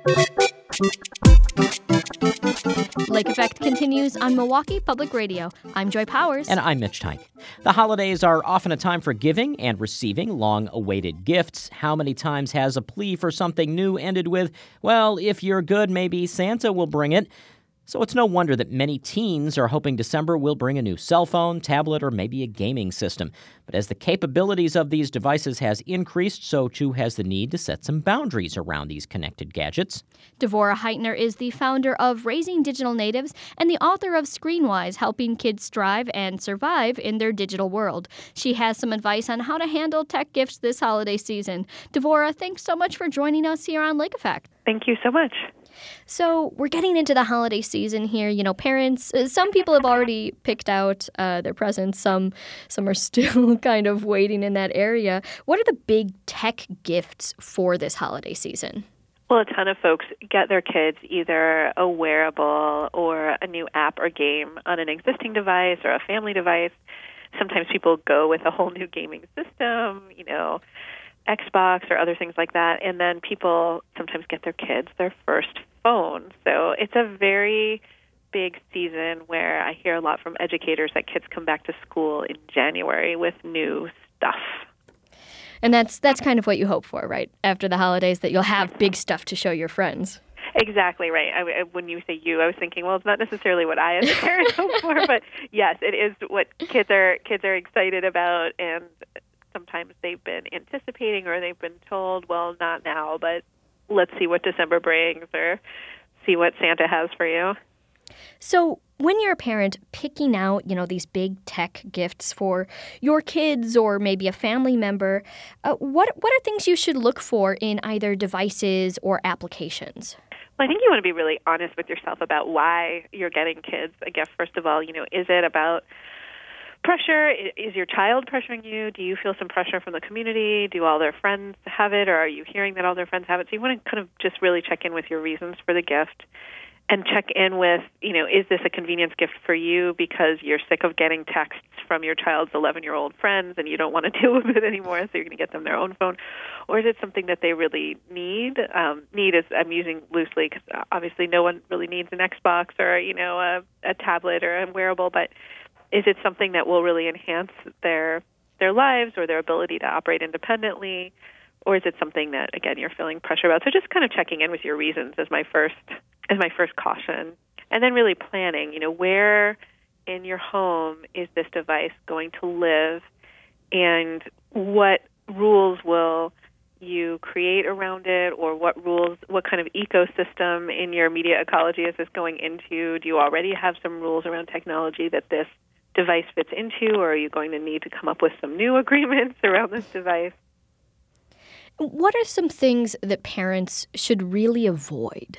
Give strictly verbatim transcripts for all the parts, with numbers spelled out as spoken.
Lake Effect continues on Milwaukee Public Radio. I'm Joy Powers. And I'm Mitch Tyke. The holidays are often a time for giving and receiving long-awaited gifts. How many times has a plea for something new ended with, well, if you're good, maybe Santa will bring it? So it's no wonder that many teens are hoping December will bring a new cell phone, tablet, or maybe a gaming system. But as the capabilities of these devices has increased, so too has the need to set some boundaries around these connected gadgets. Devora Heitner is the founder of Raising Digital Natives and the author of Screenwise, helping kids strive and survive in their digital world. She has some advice on how to handle tech gifts this holiday season. Devora, thanks so much for joining us here on Lake Effect. Thank you so much. So we're getting into the holiday season here. You know, parents, some people have already picked out uh, their presents. Some some are still kind of waiting in that area. What are the big tech gifts for this holiday season? Well, a ton of folks get their kids either a wearable or a new app or game on an existing device or a family device. Sometimes people go with a whole new gaming system, you know, Xbox or other things like that, and then people sometimes get their kids their first phone. So it's a very big season where I hear a lot from educators that kids come back to school in January with new stuff. And that's that's kind of what you hope for, right? After the holidays, that you'll have big stuff to show your friends. Exactly right. I, when you say you, I was thinking, well, it's not necessarily what I as a parent hope for, but yes, it is what kids are kids are excited about, and sometimes they've been anticipating or they've been told, well, not now, but let's see what December brings or see what Santa has for you. So when you're a parent picking out, you know, these big tech gifts for your kids or maybe a family member, uh, what what are things you should look for in either devices or applications? Well, I think you want to be really honest with yourself about why you're getting kids a gift. First of all, you know, is it about pressure? Is your child pressuring you? Do you feel some pressure from the community? Do all their friends have it, or are you hearing that all their friends have it? So you want to kind of just really check in with your reasons for the gift and check in with, you know, is this a convenience gift for you because you're sick of getting texts from your child's eleven-year-old friends and you don't want to deal with it anymore, so you're going to get them their own phone? Or is it something that they really need? Um, need is, I'm using loosely because obviously no one really needs an Xbox or, you know, a, a tablet or a wearable, but is it something that will really enhance their their lives or their ability to operate independently? Or is it something that, again, you're feeling pressure about? So just kind of checking in with your reasons as my first as my first caution. And then really planning, you know, where in your home is this device going to live, and what rules will you create around it, or what rules, what kind of ecosystem in your media ecology is this going into? Do you already have some rules around technology that this device fits into, or are you going to need to come up with some new agreements around this device? What are some things that parents should really avoid?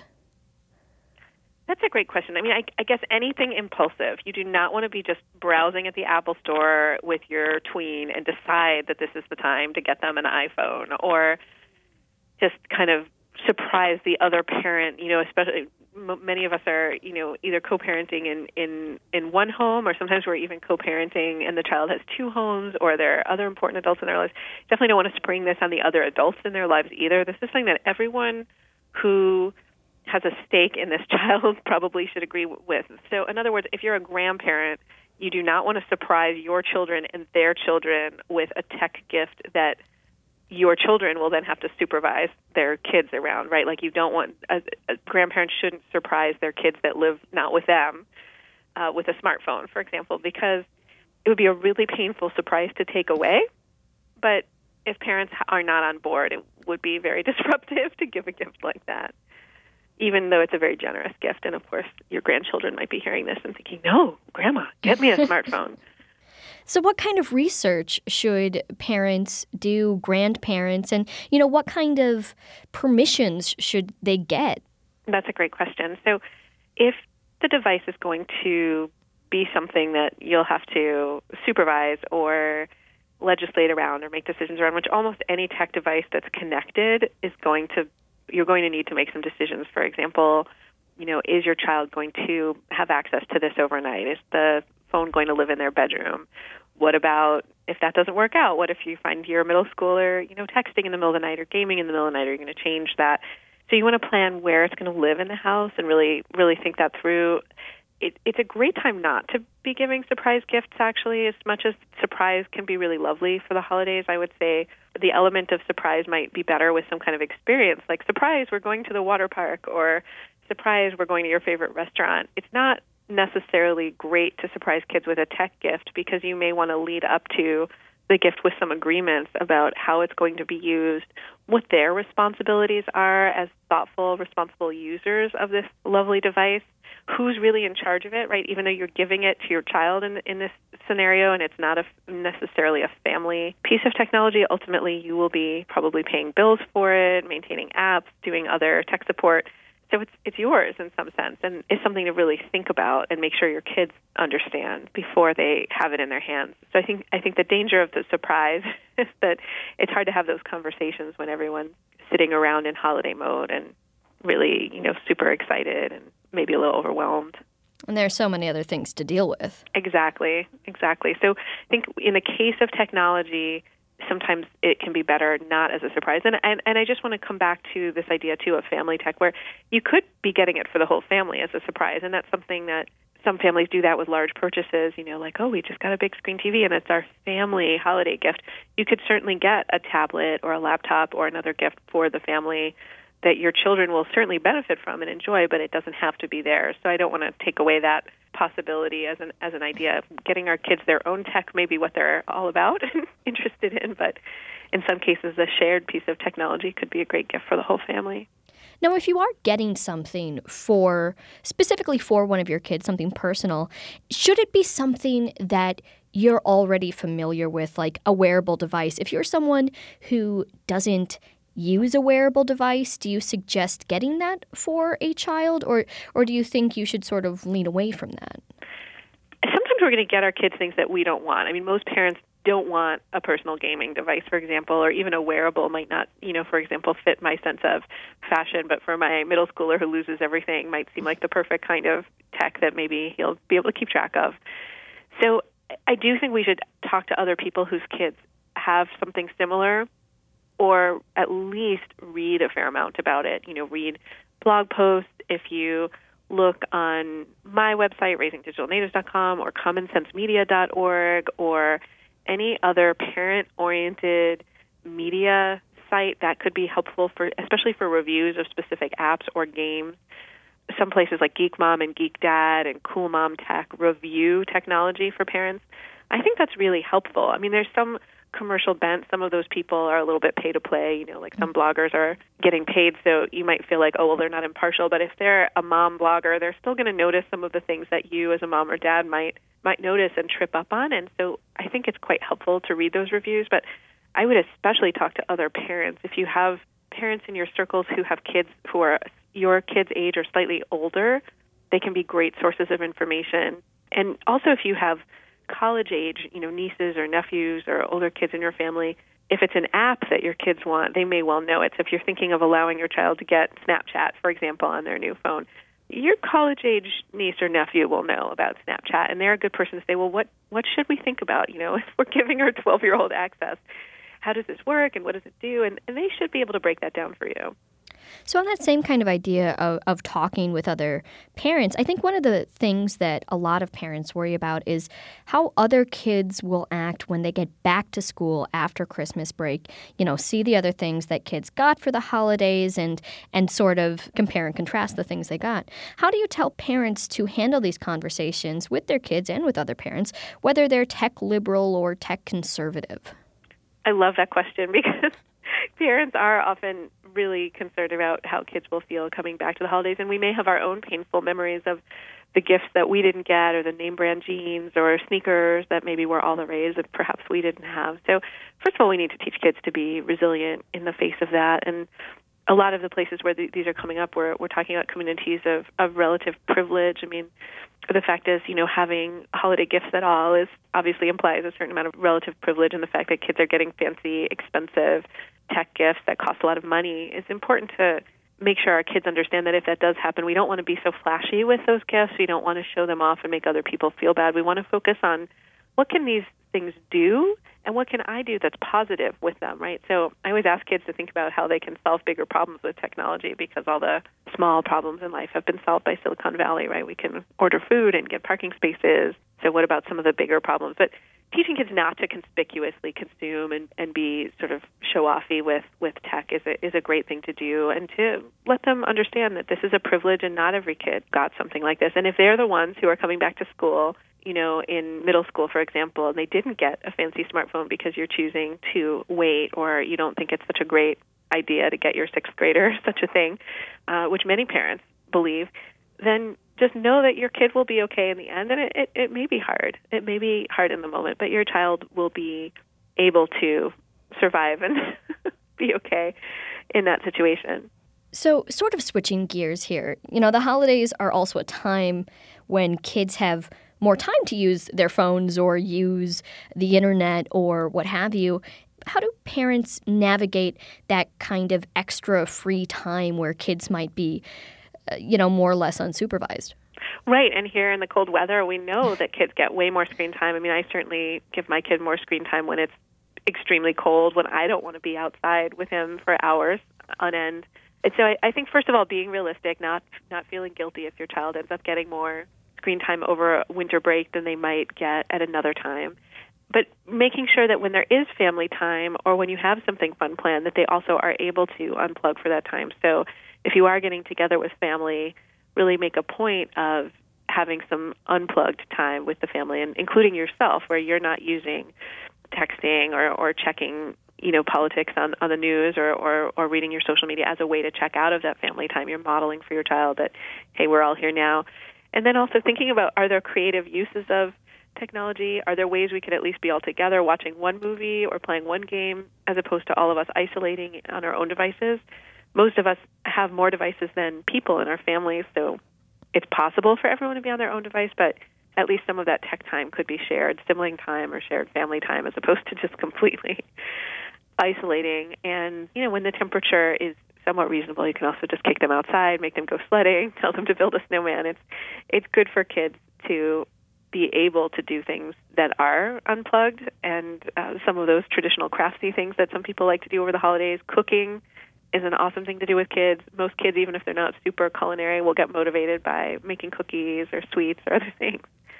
That's a great question. I mean, I, I guess anything impulsive. You do not want to be just browsing at the Apple Store with your tween and decide that this is the time to get them an iPhone, or just kind of surprise the other parent. You know, especially m- many of us are, you know, either co-parenting in, in, in one home, or sometimes we're even co-parenting and the child has two homes, or there are other important adults in their lives. Definitely don't want to spring this on the other adults in their lives either. This is something that everyone who has a stake in this child probably should agree with. So in other words, if you're a grandparent, you do not want to surprise your children and their children with a tech gift that your children will then have to supervise their kids around, right? Like you don't want, a, a grandparents shouldn't surprise their kids that live not with them uh, with a smartphone, for example, because it would be a really painful surprise to take away. But if parents are not on board, it would be very disruptive to give a gift like that, even though it's a very generous gift. And, of course, your grandchildren might be hearing this and thinking, no, Grandma, get me a smartphone. So what kind of research should parents do, grandparents, and, you know, what kind of permissions should they get? That's a great question. So if the device is going to be something that you'll have to supervise or legislate around or make decisions around, which almost any tech device that's connected is going to, you're going to need to make some decisions. For example, you know, is your child going to have access to this overnight? Is the phone going to live in their bedroom? What about if that doesn't work out? What if you find your middle schooler, you know, texting in the middle of the night or gaming in the middle of the night? Are you going to change that? So you want to plan where it's going to live in the house and really, really think that through. It, it's a great time not to be giving surprise gifts, actually. As much as surprise can be really lovely for the holidays, I would say the element of surprise might be better with some kind of experience, like, surprise, we're going to the water park, or surprise, we're going to your favorite restaurant. It's not necessarily great to surprise kids with a tech gift because you may want to lead up to the gift with some agreements about how it's going to be used, what their responsibilities are as thoughtful, responsible users of this lovely device, who's really in charge of it, right? Even though you're giving it to your child in, in this scenario and it's not a, necessarily a family piece of technology, ultimately you will be probably paying bills for it, maintaining apps, doing other tech support. So it's it's yours in some sense, and it's something to really think about and make sure your kids understand before they have it in their hands. So I think I think the danger of the surprise is that it's hard to have those conversations when everyone's sitting around in holiday mode and really, you know, super excited and maybe a little overwhelmed. And there are so many other things to deal with. Exactly, exactly. So I think in the case of technology, sometimes it can be better not as a surprise. And, and and I just want to come back to this idea, too, of family tech, where you could be getting it for the whole family as a surprise. And that's something that some families do that with large purchases, you know, like, oh, we just got a big screen T V, and it's our family holiday gift. You could certainly get a tablet or a laptop or another gift for the family that your children will certainly benefit from and enjoy, but it doesn't have to be theirs. So I don't want to take away that possibility as an as an idea of getting our kids their own tech, maybe what they're all about and interested in, but in some cases a shared piece of technology could be a great gift for the whole family. Now, if you are getting something for, specifically for one of your kids, something personal, should it be something that you're already familiar with, like a wearable device? If you're someone who doesn't use a wearable device, do you suggest getting that for a child, or or do you think you should sort of lean away from that? Sometimes we're going to get our kids things that we don't want. I mean, most parents don't want a personal gaming device, for example, or even a wearable might not, you know, for example, fit my sense of fashion, but for my middle schooler who loses everything might seem like the perfect kind of tech that maybe he'll be able to keep track of. So I do think we should talk to other people whose kids have something similar, or at least read a fair amount about it. You know, read blog posts. If you look on my website, raising digital natives dot com, or common sense media dot org, or any other parent-oriented media site, that could be helpful for, especially for reviews of specific apps or games. Some places like Geek Mom and Geek Dad and Cool Mom Tech review technology for parents. I think that's really helpful. I mean, there's some commercial bent. Some of those people are a little bit pay to play, you know, like some bloggers are getting paid, so you might feel like, oh, well, they're not impartial. But if they're a mom blogger, they're still going to notice some of the things that you as a mom or dad might might notice and trip up on. And so I think it's quite helpful to read those reviews. But I would especially talk to other parents. If you have parents in your circles who have kids who are your kids' age or slightly older, they can be great sources of information. And also if you have college age, you know, nieces or nephews or older kids in your family, if it's an app that your kids want, they may well know it. So if you're thinking of allowing your child to get Snapchat, for example, on their new phone, your college age niece or nephew will know about Snapchat, and they're a good person to say, well, what, what should we think about? You know, if we're giving our twelve-year-old access, how does this work and what does it do? And, and they should be able to break that down for you. So on that same kind of idea of, of talking with other parents, I think one of the things that a lot of parents worry about is how other kids will act when they get back to school after Christmas break. You know, see the other things that kids got for the holidays and, and sort of compare and contrast the things they got. How do you tell parents to handle these conversations with their kids and with other parents, whether they're tech liberal or tech conservative? I love that question because parents are often really concerned about how kids will feel coming back to the holidays, and we may have our own painful memories of the gifts that we didn't get, or the name brand jeans or sneakers that maybe were all the rage that perhaps we didn't have. So first of all, we need to teach kids to be resilient in the face of that. And a lot of the places where the, these are coming up, we're, we're talking about communities of, of relative privilege. I mean, the fact is, you know, having holiday gifts at all is obviously implies a certain amount of relative privilege, and the fact that kids are getting fancy, expensive tech gifts that cost a lot of money is important to make sure our kids understand that if that does happen, we don't want to be so flashy with those gifts. We don't want to show them off and make other people feel bad. We want to focus on what can these things do? And what can I do that's positive with them, right? So I always ask kids to think about how they can solve bigger problems with technology, because all the small problems in life have been solved by Silicon Valley, right? We can order food and get parking spaces. So what about some of the bigger problems? But teaching kids not to conspicuously consume and, and be sort of show-offy with, with tech is a, is a great thing to do, and to let them understand that this is a privilege and not every kid got something like this. And if they're the ones who are coming back to school, you know, in middle school, for example, and they didn't get a fancy smartphone because you're choosing to wait, or you don't think it's such a great idea to get your sixth grader such a thing, uh, which many parents believe, then just know that your kid will be okay in the end. And it, it, it may be hard. It may be hard in the moment, but your child will be able to survive and be okay in that situation. So, sort of switching gears here, you know, the holidays are also a time when kids have more time to use their phones or use the internet or what have you. How do parents navigate that kind of extra free time where kids might be, uh, you know, more or less unsupervised? Right, and here in the cold weather, we know that kids get way more screen time. I mean, I certainly give my kid more screen time when it's extremely cold, when I don't want to be outside with him for hours on end. And so I, I think, first of all, being realistic, not not feeling guilty if your child ends up getting more screen time over a winter break than they might get at another time. But making sure that when there is family time, or when you have something fun planned, that they also are able to unplug for that time. So if you are getting together with family, really make a point of having some unplugged time with the family, and including yourself, where you're not using texting or, or checking, you know, politics on, on the news, or, or, or reading your social media as a way to check out of that family time. You're modeling for your child that, hey, we're all here now. And then also thinking about, are there creative uses of technology? Are there ways we could at least be all together watching one movie or playing one game, as opposed to all of us isolating on our own devices? Most of us have more devices than people in our families, so it's possible for everyone to be on their own device, but at least some of that tech time could be shared sibling time or shared family time, as opposed to just completely isolating. And, you know, when the temperature is somewhat reasonable, you can also just kick them outside, make them go sledding, tell them to build a snowman. It's it's good for kids to be able to do things that are unplugged, and uh, some of those traditional craftsy things that some people like to do over the holidays. Cooking is an awesome thing to do with kids. Most kids, even if they're not super culinary, will get motivated by making cookies or sweets or other things.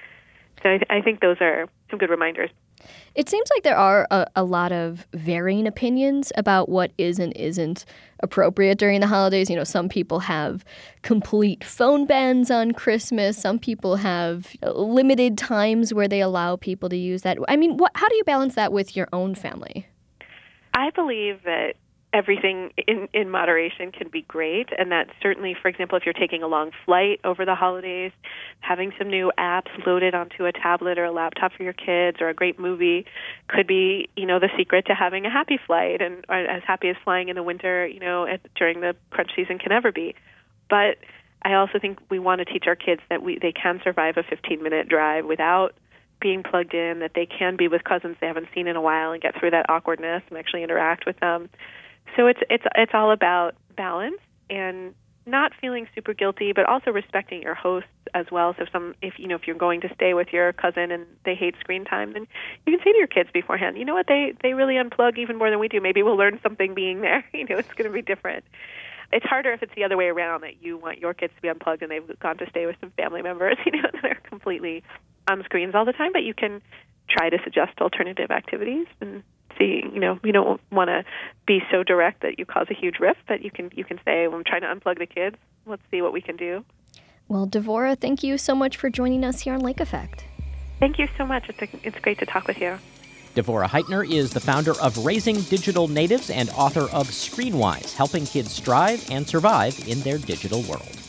So I, th- I think those are some good reminders. It seems like there are a, a lot of varying opinions about what is and isn't appropriate during the holidays. You know, some people have complete phone bans on Christmas. Some people have limited times where they allow people to use that. I mean, what, how do you balance that with your own family? I believe that everything in, in moderation can be great, and that certainly, for example, if you're taking a long flight over the holidays, having some new apps loaded onto a tablet or a laptop for your kids, or a great movie could be, you know, the secret to having a happy flight, and or as happy as flying in the winter, you know, at, during the crunch season can ever be. But I also think we want to teach our kids that we they can survive a fifteen-minute drive without being plugged in, that they can be with cousins they haven't seen in a while and get through that awkwardness and actually interact with them. So it's it's it's all about balance and not feeling super guilty, but also respecting your hosts as well. So some if you know if you're going to stay with your cousin and they hate screen time, then you can say to your kids beforehand, you know what, they they really unplug even more than we do. Maybe we'll learn something being there. You know, it's going to be different. It's harder if it's the other way around, that you want your kids to be unplugged and they've gone to stay with some family members, you know, that are completely on screens all the time. But you can try to suggest alternative activities and see, you know, you don't want to be so direct that you cause a huge rift, but you can you can say, well, I'm trying to unplug the kids. Let's see what we can do. Well, Devora, thank you so much for joining us here on Lake Effect. Thank you so much. It's, a, it's great to talk with you. Devora Heitner is the founder of Raising Digital Natives and author of Screenwise, helping kids strive and survive in their digital world.